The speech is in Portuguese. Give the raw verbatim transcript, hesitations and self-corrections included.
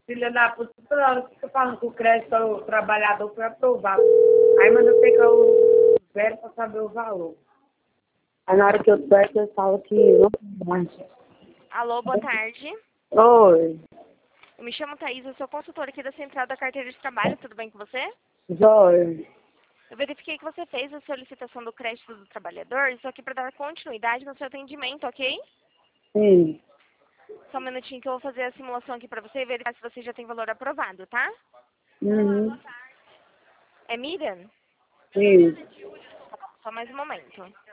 filha da puta, toda hora fica falando que o crédito do trabalhador foi aprovado. Aí manda eu pegar o zero pra saber o valor. Aí na hora que eu peço, eu falo que não pode. Alô, boa tarde. Oi, Eu me chamo Thaís, eu sou consultora aqui da Central da Carteira de Trabalho, tudo bem com você? Joia. Eu verifiquei que você fez a solicitação do crédito do trabalhador, isso aqui para dar continuidade no seu atendimento, ok? Sim. Só um minutinho que eu vou fazer a simulação aqui para você e verificar se você já tem valor aprovado, tá? Uhum. É Miriam? Sim. Só mais um momento.